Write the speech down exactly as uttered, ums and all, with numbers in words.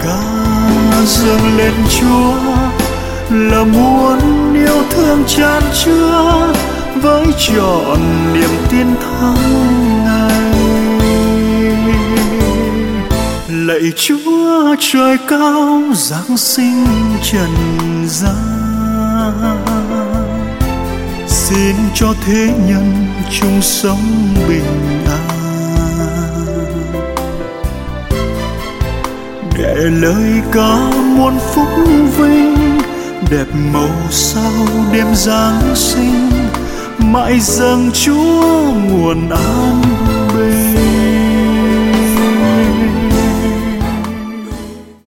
ca dâng lên Chúa là muốn yêu thương chan chứa với trọn niềm tin thắng ngày. Lạy Chúa trời cao giáng sinh trần gian, xin cho thế nhân chung sống bình an. Để lời ca muôn phúc vinh đẹp màu sau đêm Giáng sinh, mãi dâng Chúa nguồn an